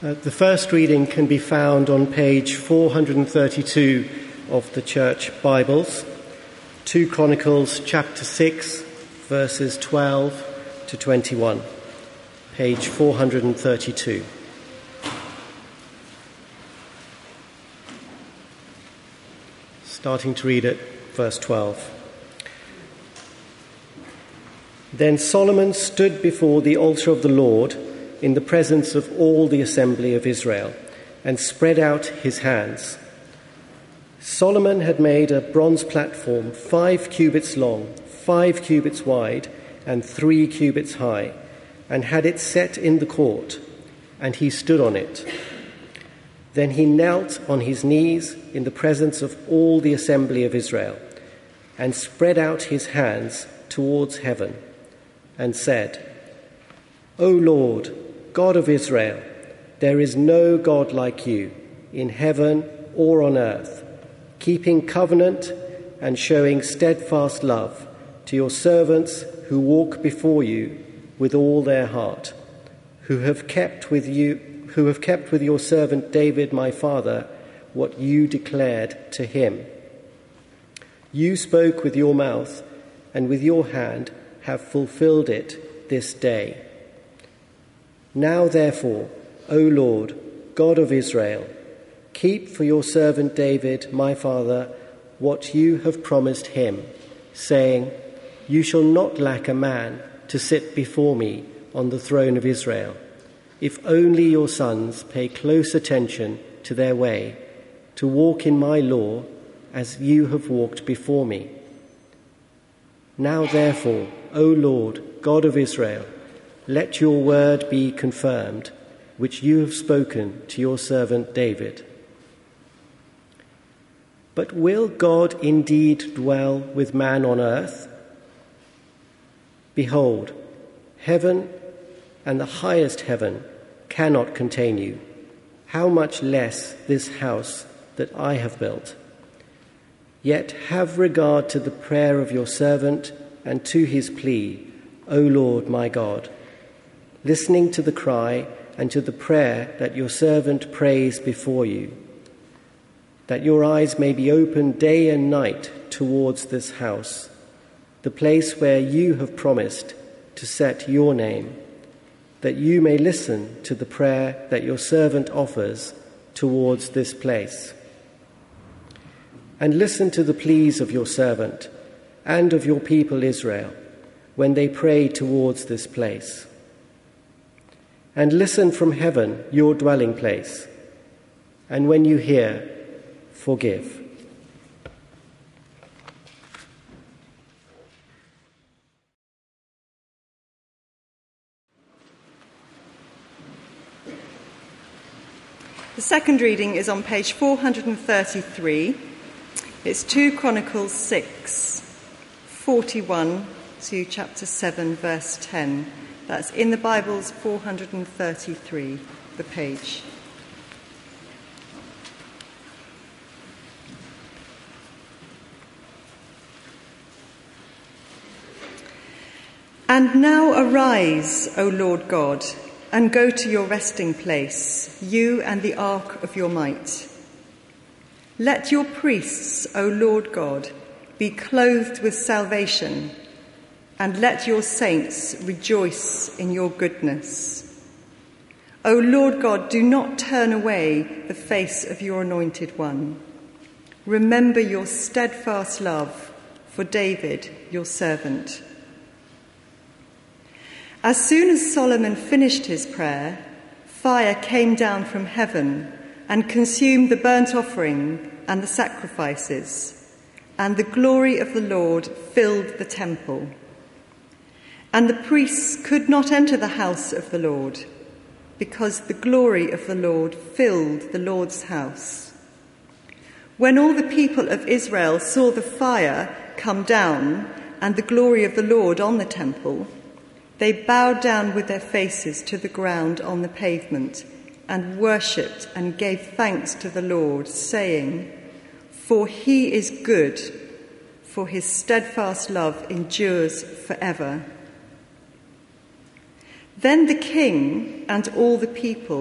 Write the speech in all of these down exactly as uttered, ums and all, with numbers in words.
Uh, the first reading can be found on page four hundred thirty-two of the Church Bibles, Second Chronicles chapter six, verses twelve to twenty-one, page four hundred thirty-two. Starting to read at verse twelve. Then Solomon stood before the altar of the Lord in the presence of all the assembly of Israel, and spread out his hands. Solomon had made a bronze platform five cubits long, five cubits wide, and three cubits high, and had it set in the court, and he stood on it. Then he knelt on his knees in the presence of all the assembly of Israel, and spread out his hands towards heaven, and said, O Lord, God of Israel, there is no God like you in heaven or on earth, keeping covenant and showing steadfast love to your servants who walk before you with all their heart, who have kept with you, who have kept with your servant David my father what you declared to him. You spoke with your mouth, and with your hand have fulfilled it this day. Now, therefore, O Lord, God of Israel, keep for your servant David, my father, what you have promised him, saying, You shall not lack a man to sit before me on the throne of Israel, if only your sons pay close attention to their way, to walk in my law as you have walked before me. Now, therefore, O Lord, God of Israel, let your word be confirmed, which you have spoken to your servant David. But will God indeed dwell with man on earth? Behold, heaven and the highest heaven cannot contain you. How much less this house that I have built? Yet have regard to the prayer of your servant and to his plea, O Lord my God, listening to the cry and to the prayer that your servant prays before you, that your eyes may be open day and night towards this house, the place where you have promised to set your name, that you may listen to the prayer that your servant offers towards this place. And listen to the pleas of your servant and of your people Israel when they pray towards this place. And listen from heaven, your dwelling place, and when you hear, forgive. The second reading is on page four hundred thirty-three. It's Second Chronicles six, forty-one to chapter seven, verse ten. That's in the Bible's four hundred thirty-three, the page. And now arise, O Lord God, and go to your resting place, you and the ark of your might. Let your priests, O Lord God, be clothed with salvation, and let your saints rejoice in your goodness. O Lord God, do not turn away the face of your anointed one. Remember your steadfast love for David, your servant. As soon as Solomon finished his prayer, fire came down from heaven and consumed the burnt offering and the sacrifices, and the glory of the Lord filled the temple. And the priests could not enter the house of the Lord, because the glory of the Lord filled the Lord's house. When all the people of Israel saw the fire come down and the glory of the Lord on the temple, they bowed down with their faces to the ground on the pavement and worshipped and gave thanks to the Lord, saying, For he is good, for his steadfast love endures forever. Then the king and all the people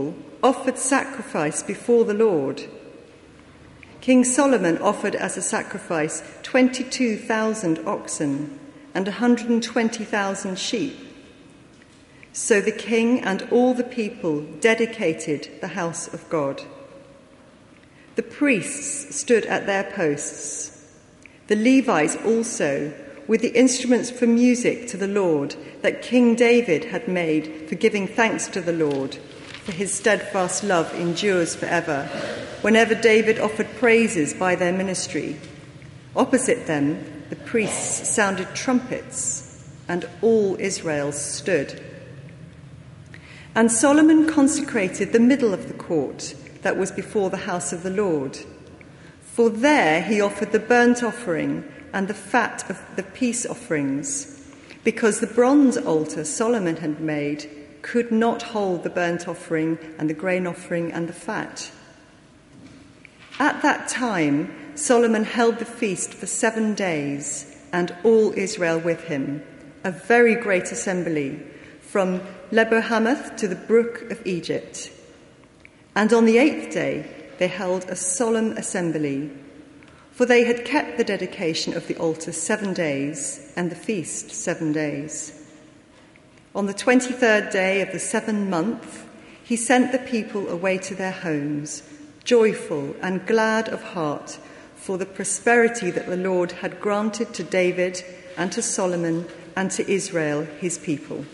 offered sacrifice before the Lord. King Solomon offered as a sacrifice twenty-two thousand oxen and one hundred twenty thousand sheep. So the king and all the people dedicated the house of God. The priests stood at their posts, the Levites also, with the instruments for music to the Lord that King David had made for giving thanks to the Lord, for his steadfast love endures forever, whenever David offered praises by their ministry. Opposite them, the priests sounded trumpets, and all Israel stood. And Solomon consecrated the middle of the court that was before the house of the Lord. For there he offered the burnt offering and the fat of the peace offerings, because the bronze altar Solomon had made could not hold the burnt offering and the grain offering and the fat. At that time, Solomon held the feast for seven days, and all Israel with him, a very great assembly, from Lebo-Hamath to the brook of Egypt. And on the eighth day they held a solemn assembly, for they had kept the dedication of the altar seven days and the feast seven days. On the twenty-third day of the seventh month, he sent the people away to their homes, joyful and glad of heart for the prosperity that the Lord had granted to David and to Solomon and to Israel, his people.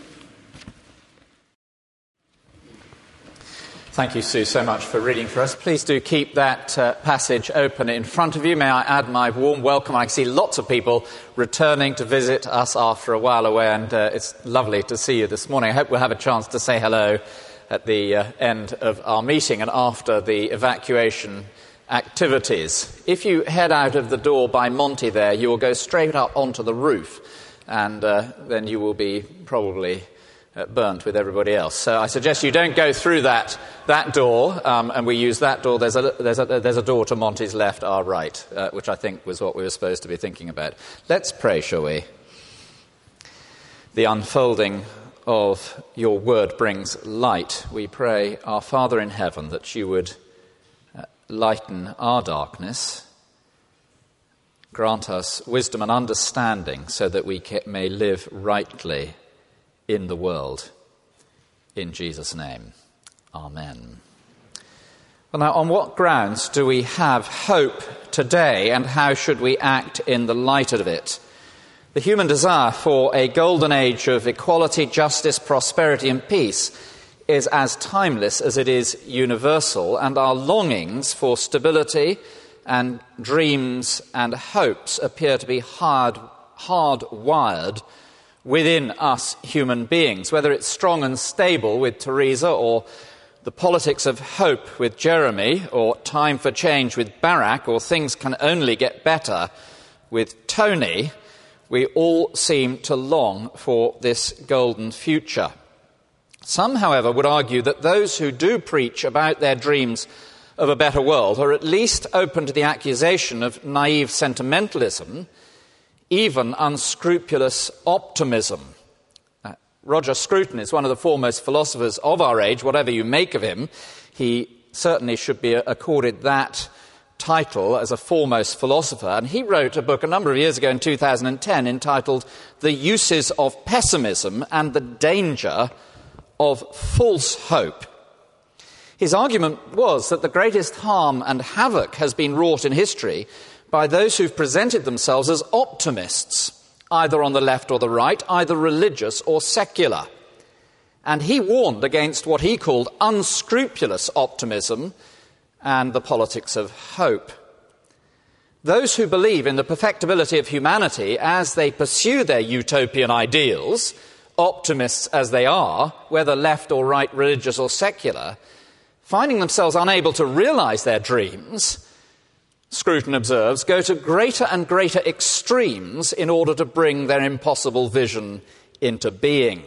Thank you, Sue, so much for reading for us. Please do keep that uh, passage open in front of you. May I add my warm welcome. I see lots of people returning to visit us after a while away, and uh, it's lovely to see you this morning. I hope we'll have a chance to say hello at the uh, end of our meeting and after the evacuation activities. If you head out of the door by Monty there, you will go straight up onto the roof, and uh, then you will be probably Uh, burnt with everybody else. So I suggest you don't go through that that door, um, and we use that door. There's a there's a there's a door to Monty's left, our right, uh, which I think was what we were supposed to be thinking about. Let's pray, shall we? The unfolding of your word brings light. We pray, our Father in heaven, that you would uh, lighten our darkness, grant us wisdom and understanding, so that we may live rightly in the world. In Jesus' name, amen. Well, now, on what grounds do we have hope today, and how should we act in the light of it? The human desire for a golden age of equality, justice, prosperity, and peace is as timeless as it is universal, and our longings for stability and dreams and hopes appear to be hard, hard-wired within us human beings. Whether it's strong and stable with Theresa, or the politics of hope with Jeremy, or time for change with Barack, or things can only get better with Tony, we all seem to long for this golden future. Some, however, would argue that those who do preach about their dreams of a better world are at least open to the accusation of naive sentimentalism, even unscrupulous optimism. Uh, Roger Scruton is one of the foremost philosophers of our age. Whatever you make of him, he certainly should be accorded that title as a foremost philosopher. And he wrote a book a number of years ago in two thousand ten entitled The Uses of Pessimism and the Danger of False Hope. His argument was that the greatest harm and havoc has been wrought in history by those who've presented themselves as optimists, either on the left or the right, either religious or secular. And he warned against what he called unscrupulous optimism and the politics of hope. Those who believe in the perfectibility of humanity as they pursue their utopian ideals, optimists as they are, whether left or right, religious or secular, finding themselves unable to realize their dreams, Scruton observes, go to greater and greater extremes in order to bring their impossible vision into being.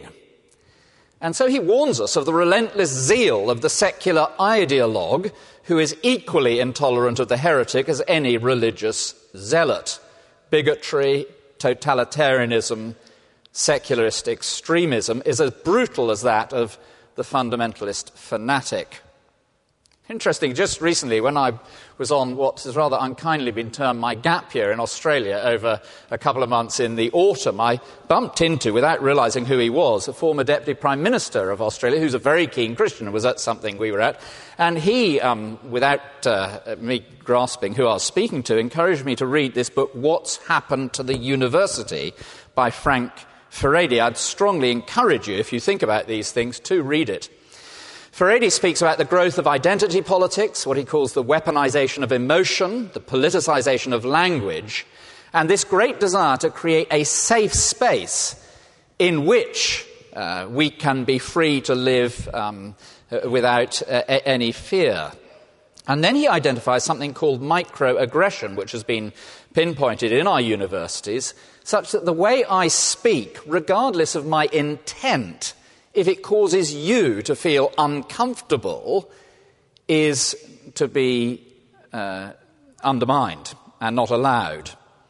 And so he warns us of the relentless zeal of the secular ideologue, who is equally intolerant of the heretic as any religious zealot. Bigotry, totalitarianism, secularist extremism is as brutal as that of the fundamentalist fanatic. Interesting, just recently when I was on what has rather unkindly been termed my gap year in Australia over a couple of months in the autumn, I bumped into, without realising who he was, a former Deputy Prime Minister of Australia who's a very keen Christian, was at something we were at, and he, um, without uh, me grasping who I was speaking to, encouraged me to read this book, What's Happened to the University, by Frank Furedi. I'd strongly encourage you, if you think about these things, to read it. Furedi speaks about the growth of identity politics, what he calls the weaponization of emotion, the politicization of language, and this great desire to create a safe space in which uh, we can be free to live um, without uh, any fear. And then he identifies something called microaggression, which has been pinpointed in our universities, such that the way I speak, regardless of my intent, if it causes you to feel uncomfortable, is to be uh, undermined and not allowed.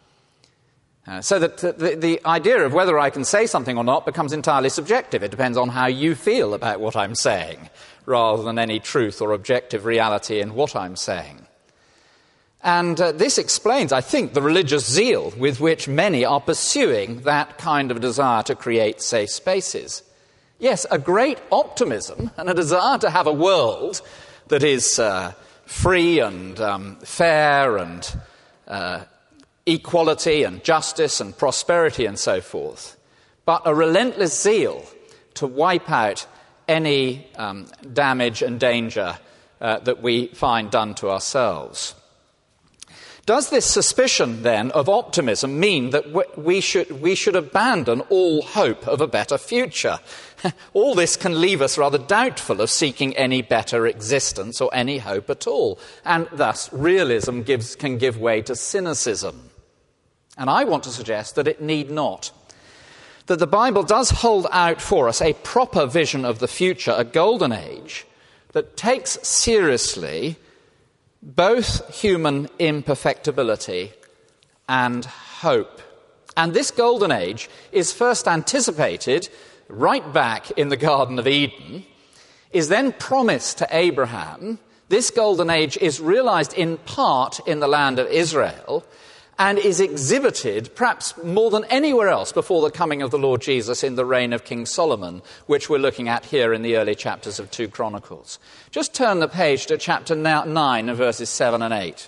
Uh, so that the, the idea of whether I can say something or not becomes entirely subjective. It depends on how you feel about what I'm saying, rather than any truth or objective reality in what I'm saying. And uh, this explains, I think, the religious zeal with which many are pursuing that kind of desire to create safe spaces. Yes, a great optimism and a desire to have a world that is uh, free and um, fair and uh, equality and justice and prosperity and so forth, but a relentless zeal to wipe out any um, damage and danger uh, that we find done to ourselves. Does this suspicion, then, of optimism mean that we should, we should abandon all hope of a better future? All this can leave us rather doubtful of seeking any better existence or any hope at all, and thus realism gives, can give way to cynicism. And I want to suggest that it need not. That the Bible does hold out for us a proper vision of the future, a golden age, that takes seriously both human imperfectibility and hope. And this golden age is first anticipated right back in the Garden of Eden, is then promised to Abraham. This golden age is realized in part in the land of Israel and is exhibited perhaps more than anywhere else before the coming of the Lord Jesus in the reign of King Solomon, which we're looking at here in the early chapters of two Chronicles. Just turn the page to chapter nine and verses seven and eight.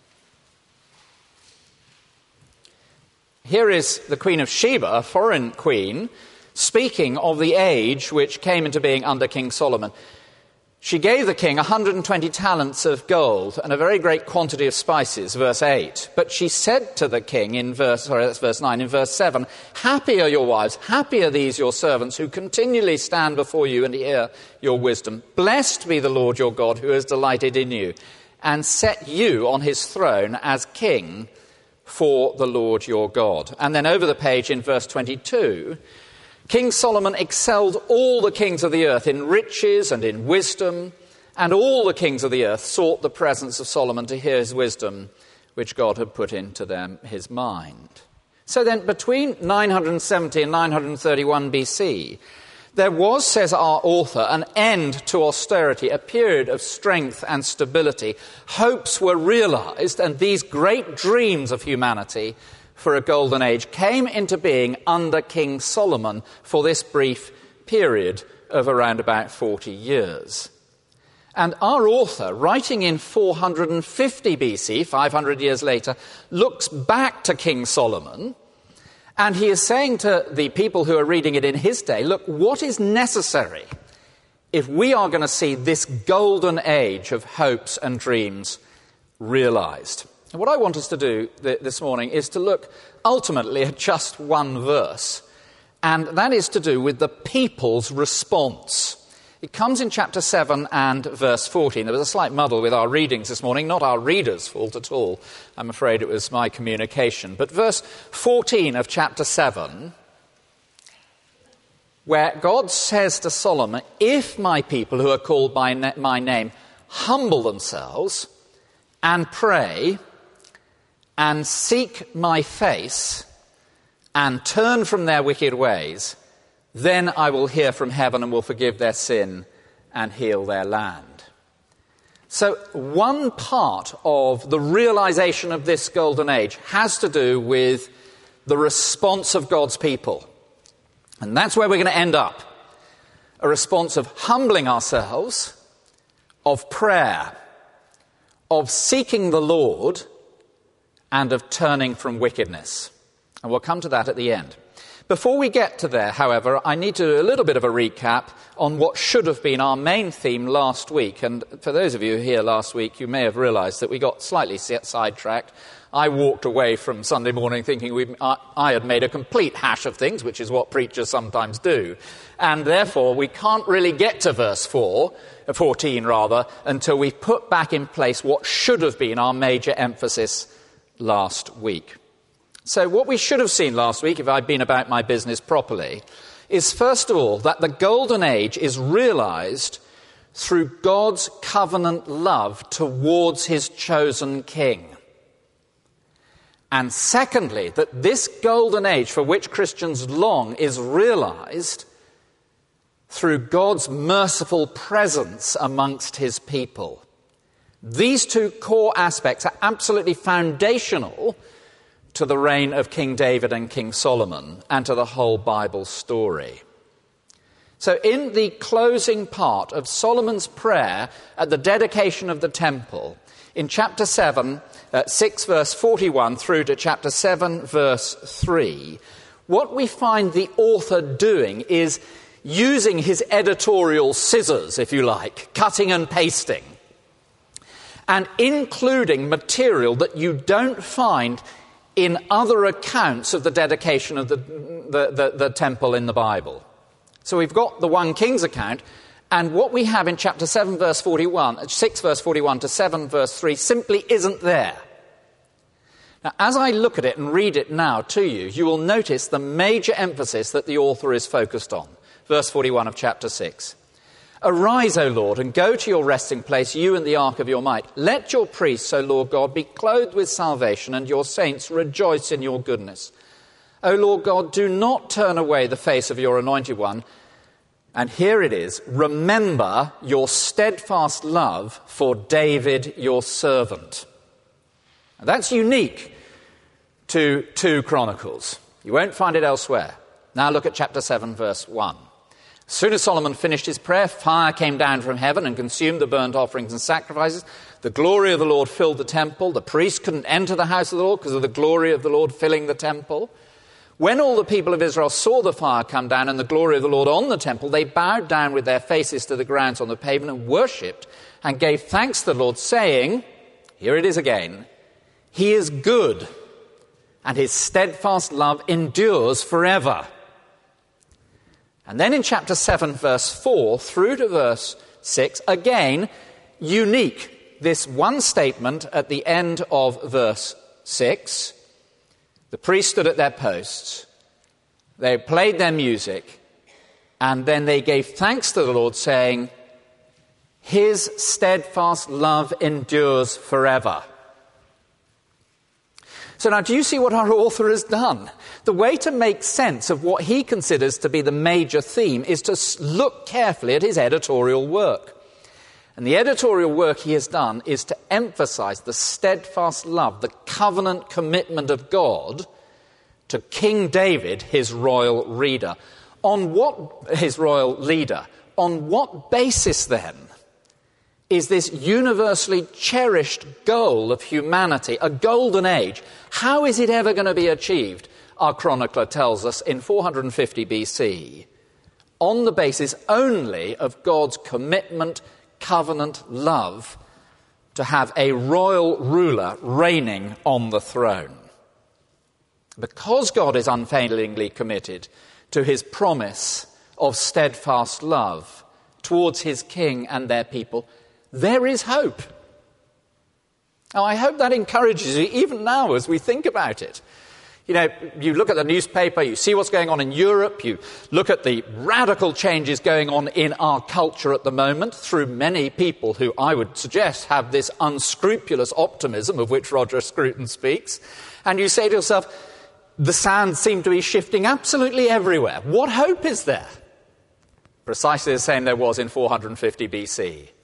Here is the Queen of Sheba, a foreign queen, speaking of the age which came into being under King Solomon. She gave the king one hundred twenty talents of gold and a very great quantity of spices, verse eight. But she said to the king in verse, sorry, that's verse nine, in verse seven, happy are your wives, happy are these your servants who continually stand before you and hear your wisdom. Blessed be the Lord your God who has delighted in you and set you on his throne as king for the Lord your God. And then over the page in verse twenty-two, King Solomon excelled all the kings of the earth in riches and in wisdom, and all the kings of the earth sought the presence of Solomon to hear his wisdom, which God had put into them his mind. So then, between nine hundred seventy and nine hundred thirty-one B C, there was, says our author, an end to austerity, a period of strength and stability. Hopes were realized, and these great dreams of humanity for a golden age came into being under King Solomon for this brief period of around about forty years. And our author, writing in four hundred fifty B C, five hundred years later, looks back to King Solomon, and he is saying to the people who are reading it in his day, look, what is necessary if we are going to see this golden age of hopes and dreams realized? And what I want us to do th- this morning is to look ultimately at just one verse, and that is to do with the people's response. It comes in chapter seven and verse fourteen. There was a slight muddle with our readings this morning, not our readers' fault at all. I'm afraid it was my communication. But verse fourteen of chapter seven, where God says to Solomon, if my people who are called by na- my name humble themselves and pray and seek my face and turn from their wicked ways, then I will hear from heaven and will forgive their sin and heal their land. So one part of the realization of this golden age has to do with the response of God's people. And that's where we're going to end up. A response of humbling ourselves, of prayer, of seeking the Lord, and of turning from wickedness. And we'll come to that at the end. Before we get to there, however, I need to do a little bit of a recap on what should have been our main theme last week. And for those of you here last week, you may have realized that we got slightly sidetracked. I walked away from Sunday morning thinking we, I, I had made a complete hash of things, which is what preachers sometimes do. And therefore, we can't really get to verse four, fourteen rather, until we've put back in place what should have been our major emphasis last week. So what we should have seen last week, if I'd been about my business properly, is first of all that the golden age is realized through God's covenant love towards his chosen king. And secondly, that this golden age for which Christians long is realized through God's merciful presence amongst his people. These two core aspects are absolutely foundational to the reign of King David and King Solomon and to the whole Bible story. So in the closing part of Solomon's prayer at the dedication of the temple, in chapter seven, uh, six verse forty-one through to chapter seven verse three, what we find the author doing is using his editorial scissors, if you like, cutting and pasting, and including material that you don't find in other accounts of the dedication of the, the, the, the temple in the Bible. So we've got the one King's account, and what we have in chapter seven verse forty-one, six verse forty-one to seven verse three simply isn't there. Now, as I look at it and read it now to you, you will notice the major emphasis that the author is focused on. Verse forty-one of chapter six. Arise, O Lord, and go to your resting place, you and the ark of your might. Let your priests, O Lord God, be clothed with salvation, and your saints rejoice in your goodness. O Lord God, do not turn away the face of your anointed one. And here it is, remember your steadfast love for David, your servant. Now, that's unique to two Chronicles. You won't find it elsewhere. Now look at chapter seven, verse one. As soon as Solomon finished his prayer, fire came down from heaven and consumed the burnt offerings and sacrifices. The glory of the Lord filled the temple. The priests couldn't enter the house of the Lord because of the glory of the Lord filling the temple. When all the people of Israel saw the fire come down and the glory of the Lord on the temple, they bowed down with their faces to the ground on the pavement and worshipped and gave thanks to the Lord, saying, here it is again, he is good, and his steadfast love endures forever. And then in chapter seven, verse four, through to verse six, again, unique, this one statement at the end of verse six. The priests stood at their posts, they played their music, and then they gave thanks to the Lord, saying, his steadfast love endures forever. So now, do you see what our author has done? The way to make sense of what he considers to be the major theme is to look carefully at his editorial work. And the editorial work he has done is to emphasize the steadfast love, the covenant commitment of God to King David, his royal leader. On what, his royal leader, on what basis then is this universally cherished goal of humanity, a golden age, how is it ever going to be achieved? Our chronicler tells us in four hundred fifty B C, on the basis only of God's commitment, covenant love to have a royal ruler reigning on the throne. Because God is unfailingly committed to his promise of steadfast love towards his king and their people, there is hope. Now, I hope that encourages you even now as we think about it. You know, you look at the newspaper, you see what's going on in Europe, you look at the radical changes going on in our culture at the moment through many people who I would suggest have this unscrupulous optimism of which Roger Scruton speaks, and you say to yourself, the sands seem to be shifting absolutely everywhere. What hope is there? Precisely the same there was in four hundred fifty B C.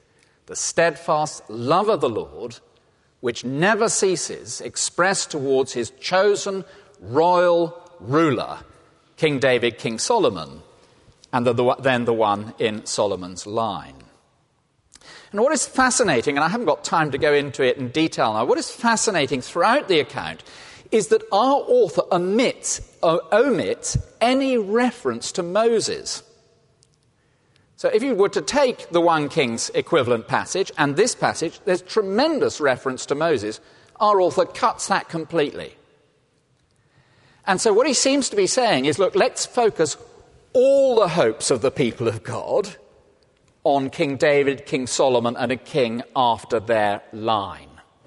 The steadfast love of the Lord, which never ceases, expressed towards his chosen royal ruler, King David, King Solomon, and the, the, then the one in Solomon's line. And what is fascinating, and I haven't got time to go into it in detail now, what is fascinating throughout the account is that our author omits, uh, omits any reference to Moses. So if you were to take the First Kings equivalent passage and this passage, there's tremendous reference to Moses. Our author cuts that completely. And so what he seems to be saying is, look, let's focus all the hopes of the people of God on King David, King Solomon, and a king after their line.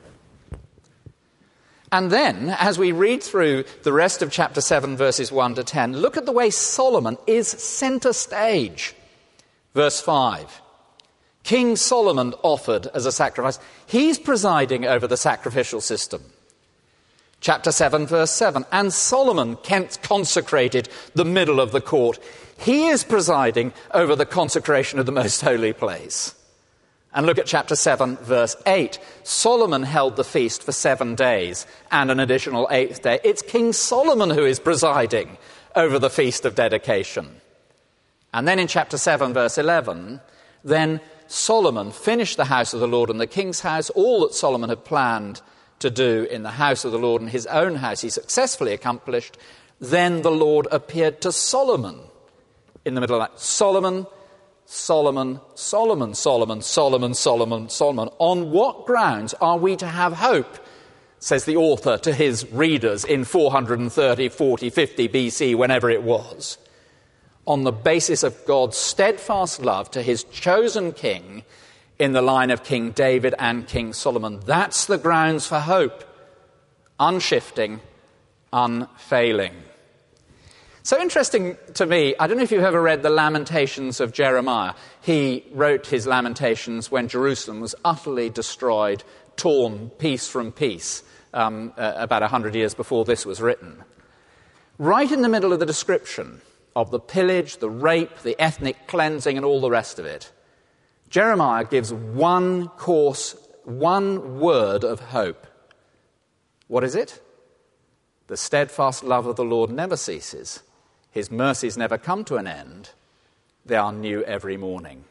And then, as we read through the rest of chapter seven, verses one to ten, look at the way Solomon is centre stage. Verse five, King Solomon offered as a sacrifice. He's presiding over the sacrificial system. Chapter seven, verse seven, and Solomon consecrated the middle of the court. He is presiding over the consecration of the most holy place. And look at chapter seven, verse eight. Solomon held the feast for seven days and an additional eighth day. It's King Solomon who is presiding over the feast of dedication. And then in chapter seven, verse eleven, then Solomon finished the house of the Lord and the king's house, all that Solomon had planned to do in the house of the Lord and his own house he successfully accomplished. Then the Lord appeared to Solomon in the middle of that. Solomon, Solomon, Solomon, Solomon, Solomon, Solomon, Solomon. On what grounds are we to have hope, says the author to his readers in four thirty, forty, fifty B C, whenever it was? On the basis of God's steadfast love to his chosen king in the line of King David and King Solomon. That's the grounds for hope. Unshifting, unfailing. So interesting to me, I don't know if you've ever read the Lamentations of Jeremiah. He wrote his Lamentations when Jerusalem was utterly destroyed, torn piece from piece, um, uh, about a hundred years before this was written. Right in the middle of the description of the pillage, the rape, the ethnic cleansing, and all the rest of it, Jeremiah gives one course, one word of hope. What is it? The steadfast love of the Lord never ceases. His mercies never come to an end. They are new every morning.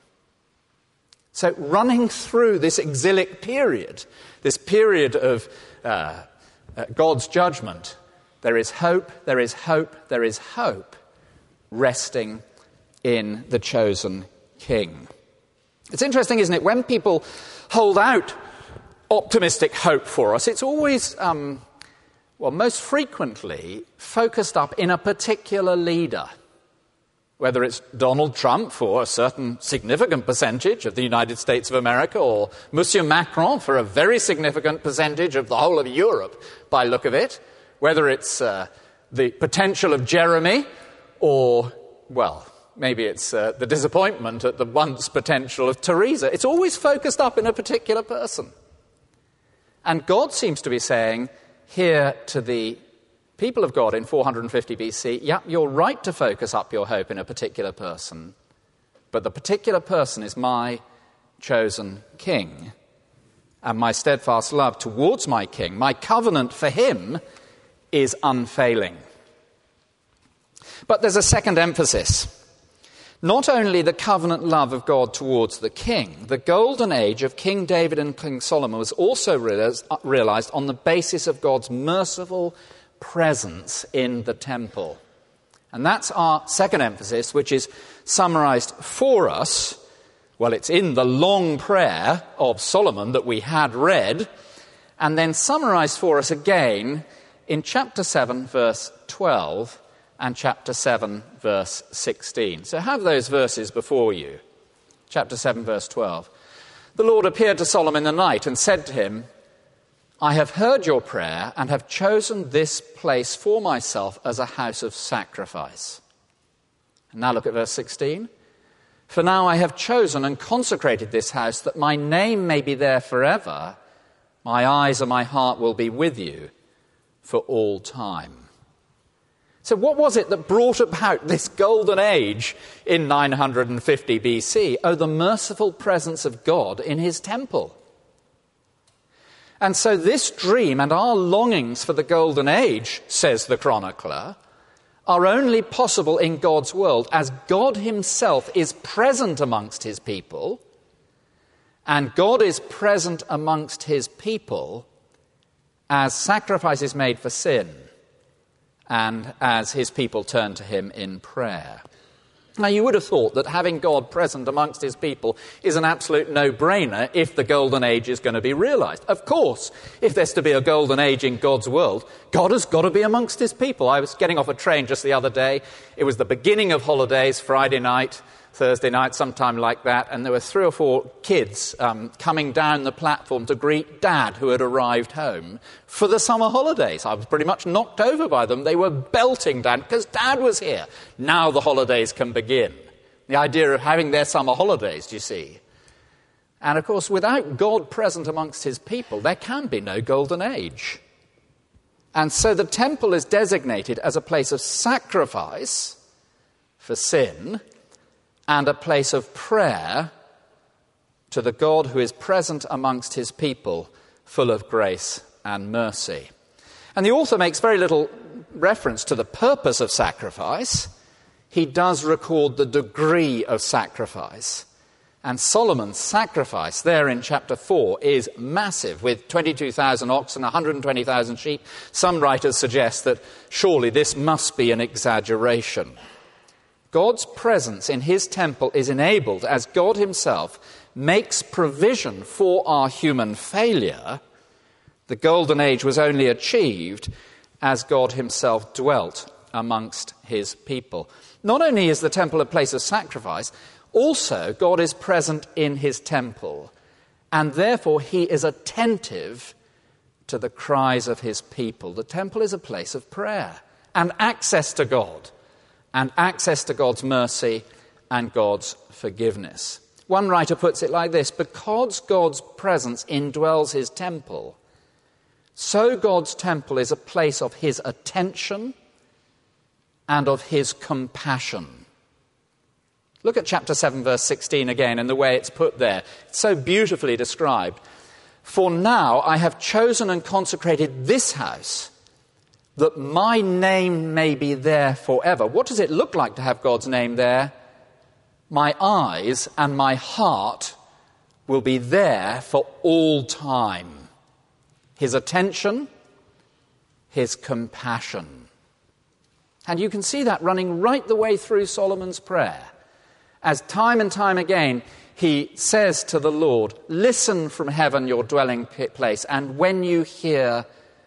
So running through this exilic period, this period of uh, uh, God's judgment, there is hope, there is hope, there is hope resting in the chosen king. It's interesting, isn't it? When people hold out optimistic hope for us, it's always, um, well, most frequently focused up in a particular leader. Whether it's Donald Trump for a certain significant percentage of the United States of America, or Monsieur Macron for a very significant percentage of the whole of Europe, by look of it. Whether it's uh, the potential of Jeremy, or, well, maybe it's uh, the disappointment at the once potential of Theresa. It's always focused up in a particular person. And God seems to be saying here to the people of God in four fifty B C, yep, you're right to focus up your hope in a particular person, but the particular person is my chosen king, and my steadfast love towards my king, my covenant for him, is unfailing. But there's a second emphasis. Not only the covenant love of God towards the king, the golden age of King David and King Solomon was also realized on the basis of God's merciful presence in the temple. And that's our second emphasis, which is summarized for us. Well, it's in the long prayer of Solomon that we had read, and then summarized for us again in chapter seven, verse twelve, and chapter seven, verse sixteen. So have those verses before you. Chapter seven, verse twelve. The Lord appeared to Solomon in the night and said to him, I have heard your prayer and have chosen this place for myself as a house of sacrifice. And now look at verse sixteen. For now I have chosen and consecrated this house that my name may be there forever. My eyes and my heart will be with you for all time. So what was it that brought about this golden age in nine hundred fifty B C? Oh, the merciful presence of God in his temple. And so this dream and our longings for the golden age, says the chronicler, are only possible in God's world as God himself is present amongst his people, and God is present amongst his people as sacrifice is made for sin and as his people turn to him in prayer. Now, you would have thought that having God present amongst his people is an absolute no-brainer if the golden age is going to be realized. Of course, if there's to be a golden age in God's world, God has got to be amongst his people. I was getting off a train just the other day. It was the beginning of holidays, Friday night, Thursday night, sometime like that, and there were three or four kids um, coming down the platform to greet Dad, who had arrived home for the summer holidays. I was pretty much knocked over by them. They were belting Dad because Dad was here. Now the holidays can begin. The idea of having their summer holidays, do you see? And of course, without God present amongst his people, there can be no golden age. And so the temple is designated as a place of sacrifice for sin and a place of prayer to the God who is present amongst his people, full of grace and mercy. And the author makes very little reference to the purpose of sacrifice. He does record the degree of sacrifice. And Solomon's sacrifice there in chapter four is massive, with twenty-two thousand oxen, one hundred twenty thousand sheep. Some writers suggest that surely this must be an exaggeration. God's presence in his temple is enabled as God himself makes provision for our human failure. The golden age was only achieved as God himself dwelt amongst his people. Not only is the temple a place of sacrifice, also God is present in his temple, and therefore he is attentive to the cries of his people. The temple is a place of prayer and access to God, and access to God's mercy and God's forgiveness. One writer puts it like this: because God's presence indwells his temple, so God's temple is a place of his attention and of his compassion. Look at chapter seven, verse sixteen again, and the way it's put there. It's so beautifully described. For now I have chosen and consecrated this house, that my name may be there forever. What does it look like to have God's name there? My eyes and my heart will be there for all time. His attention, his compassion. And you can see that running right the way through Solomon's prayer. As time and time again he says to the Lord, listen from heaven, your dwelling place, and when you hear,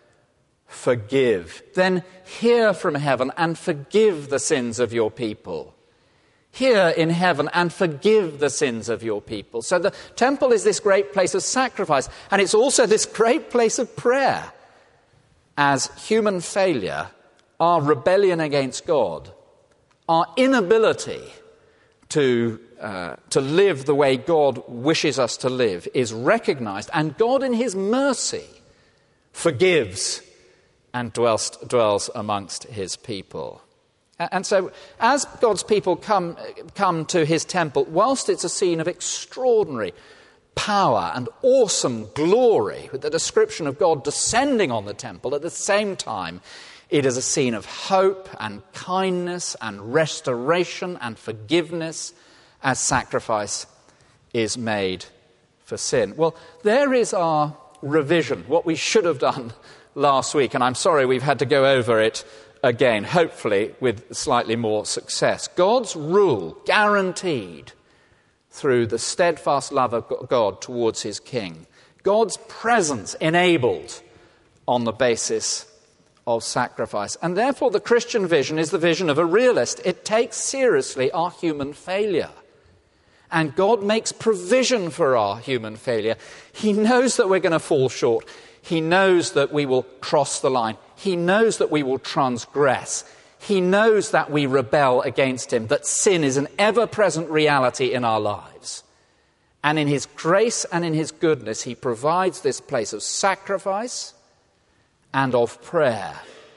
forgive. Then hear from heaven and forgive the sins of your people. Hear in heaven and forgive the sins of your people. So the temple is this great place of sacrifice, and it's also this great place of prayer. As human failure, our rebellion against God, our inability to, uh, to live the way God wishes us to live is recognized, and God in his mercy forgives and dwells, dwells amongst his people. And so as God's people come, come to his temple, whilst it's a scene of extraordinary power and awesome glory, with the description of God descending on the temple, at the same time, it is a scene of hope and kindness and restoration and forgiveness as sacrifice is made for sin. Well, there is our revision, what we should have done last week, and I'm sorry we've had to go over it again, hopefully with slightly more success. God's rule guaranteed through the steadfast love of God towards his king. God's presence enabled on the basis of sacrifice. And therefore the Christian vision is the vision of a realist. It takes seriously our human failure. And God makes provision for our human failure. He knows that we're going to fall short. He knows that we will cross the line. He knows that we will transgress. He knows that we rebel against him, that sin is an ever-present reality in our lives. And in his grace and in his goodness, he provides this place of sacrifice and of prayer,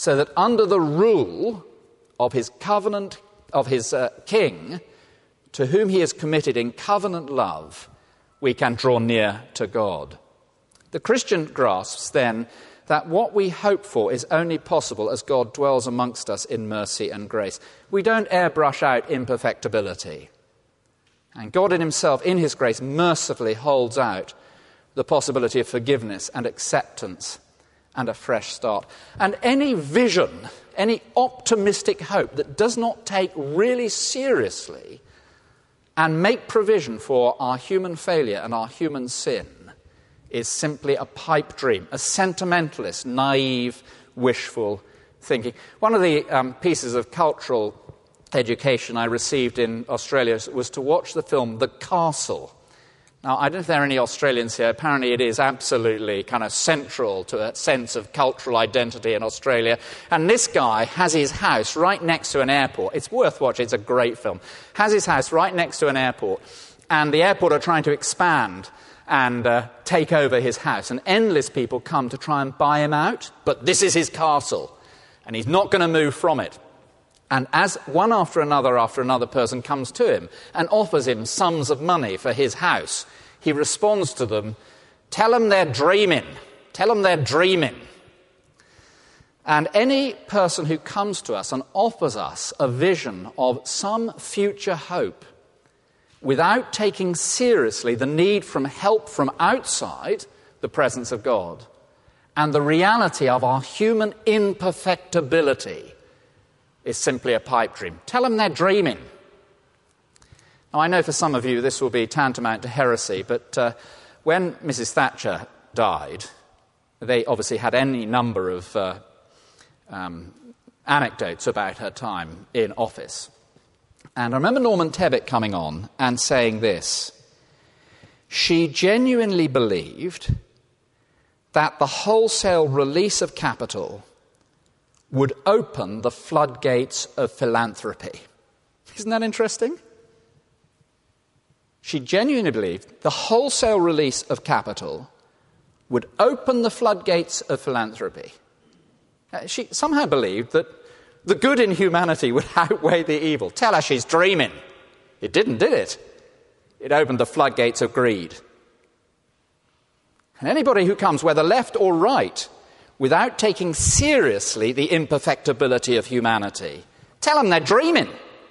so that under the rule of his covenant, of his uh, king, to whom he is committed in covenant love, we can draw near to God. The Christian grasps then that what we hope for is only possible as God dwells amongst us in mercy and grace. We don't airbrush out imperfectibility. And God in himself, in his grace, mercifully holds out the possibility of forgiveness and acceptance and a fresh start. And any vision, any optimistic hope that does not take really seriously and make provision for our human failure and our human sin is simply a pipe dream, a sentimentalist, naive, wishful thinking. One of the um, pieces of cultural education I received in Australia was to watch the film The Castle. Now, I don't know if there are any Australians here. Apparently it is absolutely kind of central to a sense of cultural identity in Australia. And this guy has his house right next to an airport. It's worth watching. It's a great film. Has his house right next to an airport. And the airport are trying to expand and uh, take over his house. And endless people come to try and buy him out. But this is his castle. And he's not going to move from it. And as one after another after another person comes to him and offers him sums of money for his house, he responds to them, tell them they're dreaming. Tell them they're dreaming. And any person who comes to us and offers us a vision of some future hope without taking seriously the need from help from outside the presence of God and the reality of our human imperfectibility is simply a pipe dream. Tell them they're dreaming. Now, I know for some of you this will be tantamount to heresy, but uh, when Missus Thatcher died, they obviously had any number of uh, um, anecdotes about her time in office. And I remember Norman Tebbit coming on and saying this: she genuinely believed that the wholesale release of capital would open the floodgates of philanthropy. Isn't that interesting? She genuinely believed the wholesale release of capital would open the floodgates of philanthropy. Uh, she somehow believed that the good in humanity would outweigh the evil. Tell her she's dreaming. It didn't, did it? It opened the floodgates of greed. And anybody who comes, whether left or right, without taking seriously the imperfectibility of humanity, tell them they're dreaming.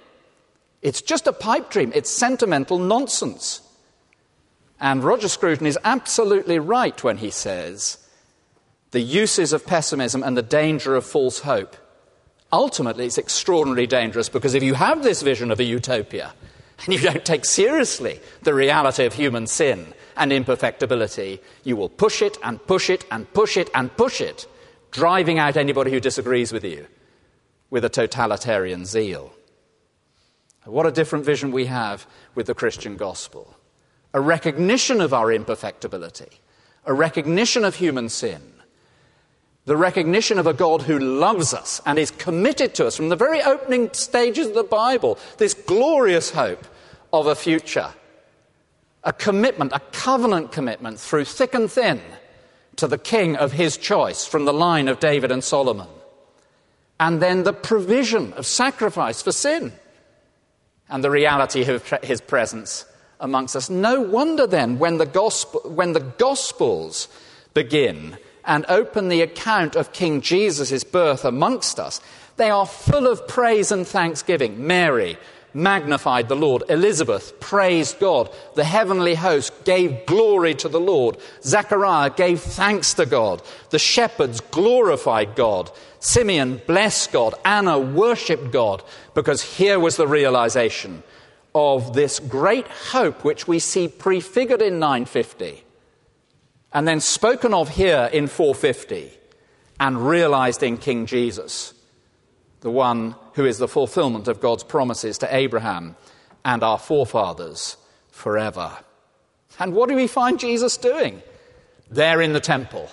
It's just a pipe dream. It's sentimental nonsense. And Roger Scruton is absolutely right when he says the uses of pessimism and the danger of false hope. Ultimately, it's extraordinarily dangerous, because if you have this vision of a utopia and you don't take seriously the reality of human sin and imperfectibility, you will push it and push it and push it and push it, driving out anybody who disagrees with you with a totalitarian zeal. What a different vision we have with the Christian gospel. A recognition of our imperfectibility, a recognition of human sin, the recognition of a God who loves us and is committed to us from the very opening stages of the Bible, this glorious hope of a future, a commitment, a covenant commitment through thick and thin to the king of his choice from the line of David and Solomon, and then the provision of sacrifice for sin and the reality of his presence amongst us. No wonder then when the gospel, when the Gospels begin and open the account of King Jesus' birth amongst us, they are full of praise and thanksgiving. Mary magnified the Lord. Elizabeth praised God. The heavenly host gave glory to the Lord. Zechariah gave thanks to God. The shepherds glorified God. Simeon blessed God. Anna worshipped God, because here was the realization of this great hope which we see prefigured in nine fifty and then spoken of here in four fifty and realized in King Jesus, the one who is the fulfillment of God's promises to Abraham and our forefathers forever. And what do we find Jesus doing? There in the temple.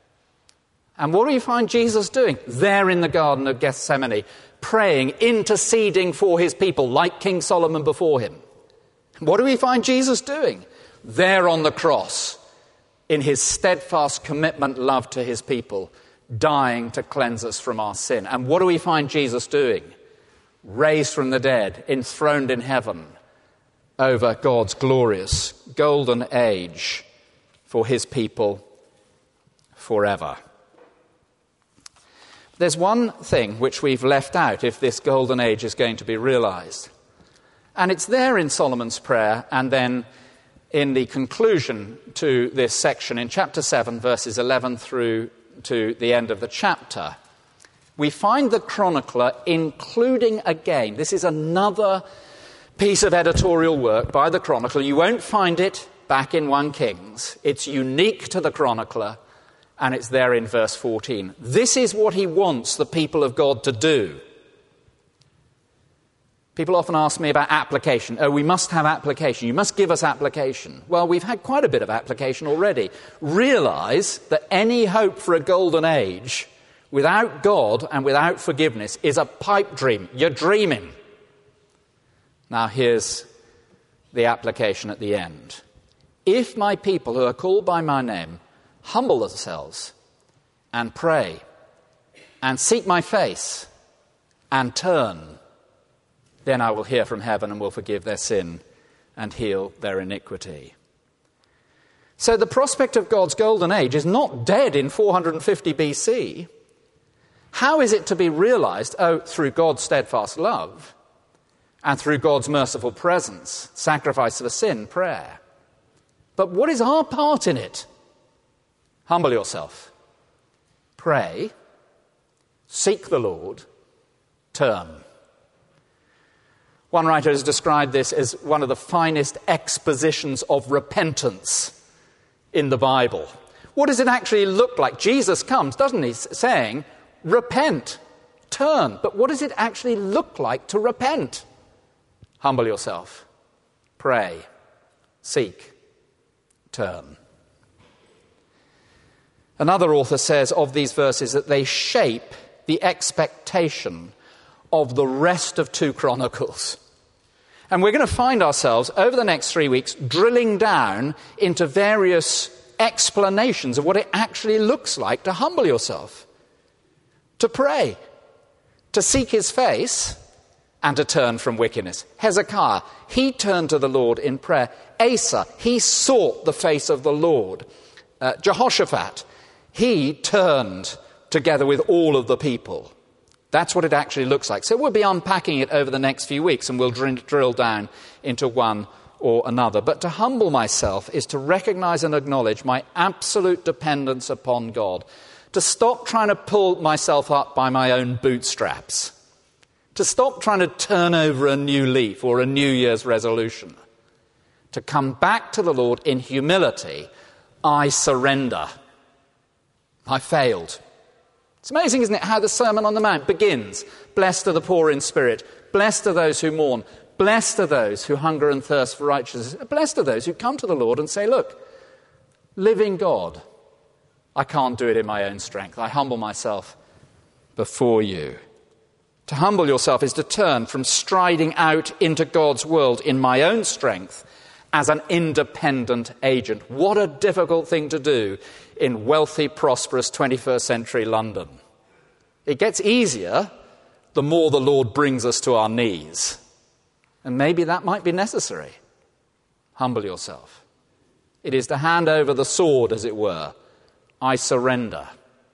And what do we find Jesus doing? There in the Garden of Gethsemane, praying, interceding for his people, like King Solomon before him. What do we find Jesus doing? There on the cross, in his steadfast commitment, love to his people, dying to cleanse us from our sin. And what do we find Jesus doing? Raised from the dead, enthroned in heaven over God's glorious golden age for his people forever. There's one thing which we've left out if this golden age is going to be realized. And it's there in Solomon's prayer and then in the conclusion to this section in chapter seven, verses eleven through to the end of the chapter. We find the chronicler including again, this is another piece of editorial work by the chronicler. You won't find it back in First Kings. It's unique to the chronicler. And it's there in verse fourteen. This is what he wants the people of God to do. People often ask me about application. Oh, we must have application. You must give us application. Well, we've had quite a bit of application already. Realize that any hope for a golden age without God and without forgiveness is a pipe dream. You're dreaming. Now, here's the application at the end. If my people who are called by my name humble themselves and pray and seek my face and turn, then I will hear from heaven and will forgive their sin and heal their iniquity. So the prospect of God's golden age is not dead in four hundred fifty B C. How is it to be realized? Oh, through God's steadfast love and through God's merciful presence, sacrifice of a sin, prayer. But what is our part in it? Humble yourself, pray, seek the Lord, turn. One writer has described this as one of the finest expositions of repentance in the Bible. What does it actually look like? Jesus comes, doesn't he, saying, repent, turn. But what does it actually look like to repent? Humble yourself, pray, seek, turn. Another author says of these verses that they shape the expectation of the rest of two Chronicles. And we're going to find ourselves over the next three weeks drilling down into various explanations of what it actually looks like to humble yourself, to pray, to seek his face, and to turn from wickedness. Hezekiah, he turned to the Lord in prayer. Asa, he sought the face of the Lord. Uh, Jehoshaphat, he turned together with all of the people. That's what it actually looks like. So we'll be unpacking it over the next few weeks and we'll drill down into one or another. But to humble myself is to recognize and acknowledge my absolute dependence upon God. To stop trying to pull myself up by my own bootstraps. To stop trying to turn over a new leaf or a New Year's resolution. To come back to the Lord in humility. I surrender. I failed. It's amazing, isn't it, how the Sermon on the Mount begins. Blessed are the poor in spirit. Blessed are those who mourn. Blessed are those who hunger and thirst for righteousness. Blessed are those who come to the Lord and say, look, living God, I can't do it in my own strength. I humble myself before you. To humble yourself is to turn from striding out into God's world in my own strength as an independent agent. What a difficult thing to do in wealthy, prosperous twenty-first century London. It gets easier the more the Lord brings us to our knees. And maybe that might be necessary. Humble yourself. It is to hand over the sword, as it were. I surrender.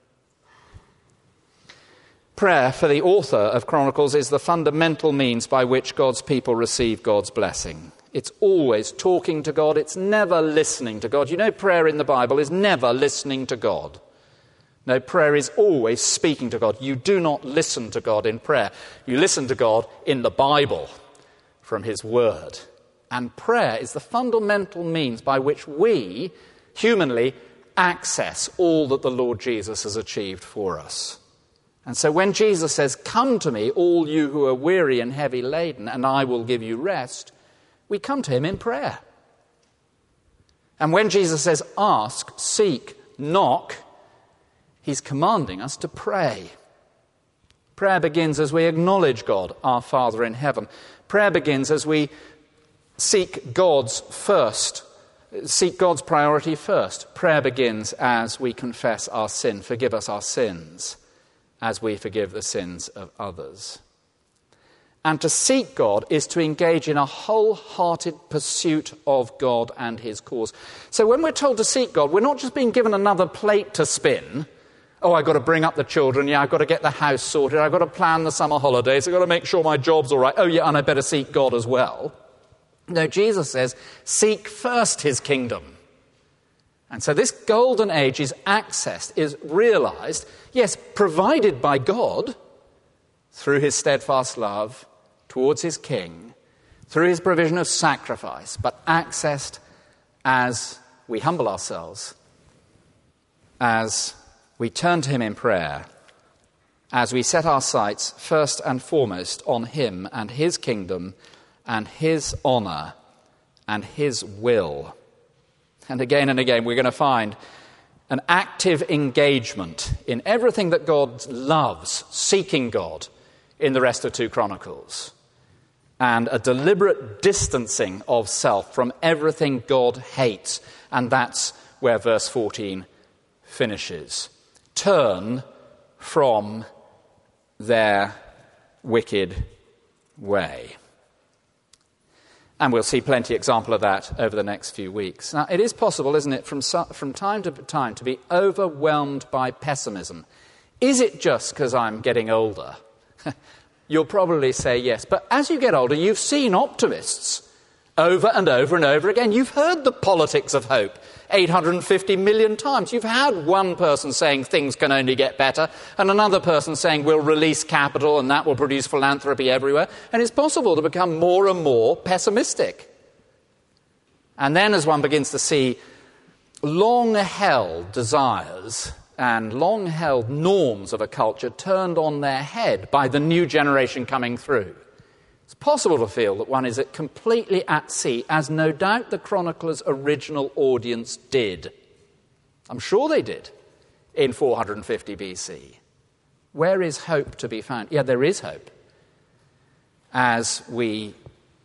Prayer, for the author of Chronicles, is the fundamental means by which God's people receive God's blessing. It's always talking to God. It's never listening to God. You know, prayer in the Bible is never listening to God. No, prayer is always speaking to God. You do not listen to God in prayer. You listen to God in the Bible from his word. And prayer is the fundamental means by which we, humanly, access all that the Lord Jesus has achieved for us. And so when Jesus says, come to me, all you who are weary and heavy laden, and I will give you rest, we come to him in prayer. And when Jesus says, ask, seek, knock, he's commanding us to pray. Prayer begins as we acknowledge God, our Father in heaven. Prayer begins as we seek God's first, seek God's priority first. Prayer begins as we confess our sin. Forgive us our sins as we forgive the sins of others. And to seek God is to engage in a wholehearted pursuit of God and his cause. So when we're told to seek God, we're not just being given another plate to spin. Oh, I've got to bring up the children. Yeah, I've got to get the house sorted. I've got to plan the summer holidays. I've got to make sure my job's all right. Oh, yeah, and I better seek God as well. No, Jesus says, seek first his kingdom. And so this golden age is accessed, is realized, yes, provided by God through his steadfast love towards his king, through his provision of sacrifice, but accessed as we humble ourselves, as we turn to him in prayer, as we set our sights first and foremost on him and his kingdom and his honour and his will. And again and again we're going to find an active engagement in everything that God loves, seeking God, in the rest of two Chronicles, and a deliberate distancing of self from everything God hates. And that's where verse fourteen finishes. Turn from their wicked way. And we'll see plenty example of that over the next few weeks. Now, it is possible, isn't it, from, from time to time to be overwhelmed by pessimism. Is it just because I'm getting older? You'll probably say yes. But as you get older, you've seen optimists over and over and over again. You've heard the politics of hope eight hundred fifty million times. You've had one person saying things can only get better, and another person saying we'll release capital and that will produce philanthropy everywhere. And it's possible to become more and more pessimistic. And then as one begins to see long-held desires and long-held norms of a culture turned on their head by the new generation coming through, it's possible to feel that one is at completely at sea, as no doubt the chronicler's original audience did. I'm sure they did in four hundred fifty B C. Where is hope to be found? Yeah, there is hope. As we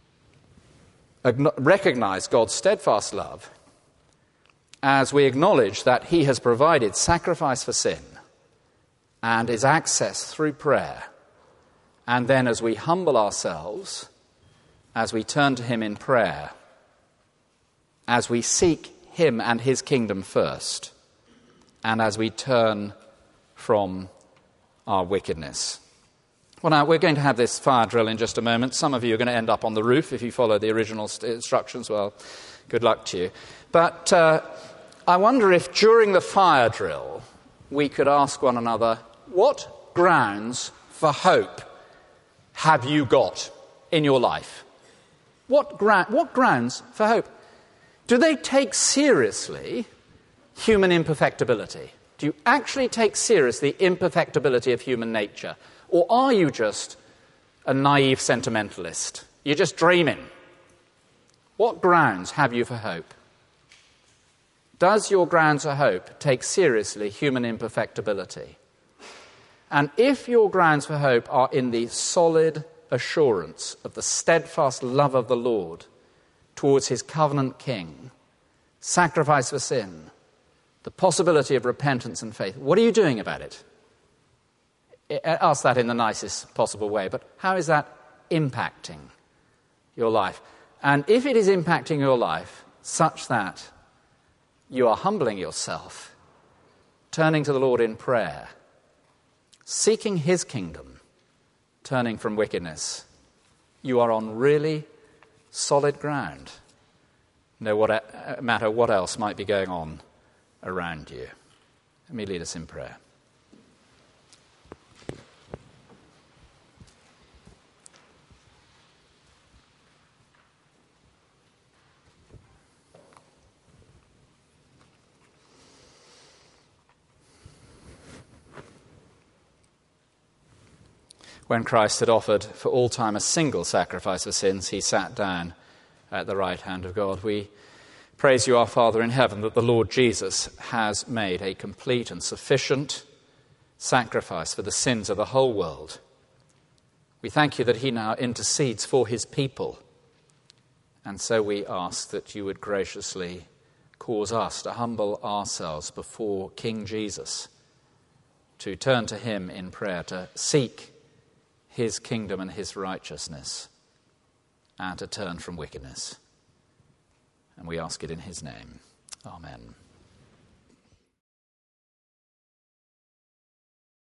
recognize God's steadfast love, as we acknowledge that he has provided sacrifice for sin and is accessed through prayer, and then as we humble ourselves, as we turn to him in prayer, as we seek him and his kingdom first, and as we turn from our wickedness. Well, now, we're going to have this fire drill in just a moment. Some of you are going to end up on the roof if you follow the original instructions. Well, good luck to you. But uh, I wonder if during the fire drill we could ask one another, what grounds for hope have you got in your life? What, gra- what grounds for hope? Do they take seriously human imperfectibility? Do you actually take seriously the imperfectibility of human nature? Or are you just a naive sentimentalist? You're just dreaming. What grounds have you for hope? Does your grounds for hope take seriously human imperfectibility? And if your grounds for hope are in the solid assurance of the steadfast love of the Lord towards his covenant king, sacrifice for sin, the possibility of repentance and faith, what are you doing about it? Ask that in the nicest possible way, but how is that impacting your life? And if it is impacting your life such that you are humbling yourself, turning to the Lord in prayer, seeking his kingdom, turning from wickedness, you are on really solid ground, no what, matter what else might be going on around you. Let me lead us in prayer. When Christ had offered for all time a single sacrifice for sins, he sat down at the right hand of God. We praise you, our Father in heaven, that the Lord Jesus has made a complete and sufficient sacrifice for the sins of the whole world. We thank you that he now intercedes for his people. And so we ask that you would graciously cause us to humble ourselves before King Jesus, to turn to him in prayer, to seek his kingdom and his righteousness, and to turn from wickedness. And we ask it in his name. Amen.